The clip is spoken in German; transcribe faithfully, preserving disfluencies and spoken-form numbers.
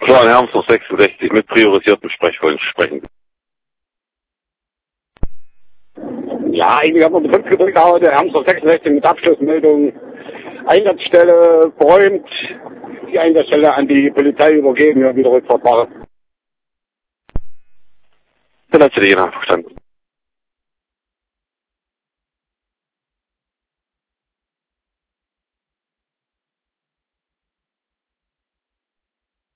Florian Hermsdorf sechsundsechzig mit priorisiertem Sprechwunsch sprechen. Ja, eigentlich haben wir die fünf gedrückt, aber der Hermsdorf sechsundsechzig mit Abschlussmeldung. Einsatzstelle geräumt, die Einsatzstelle an die Polizei übergeben, ja, wieder Rückfahrt machen. Dann hat sie die Jena verstanden.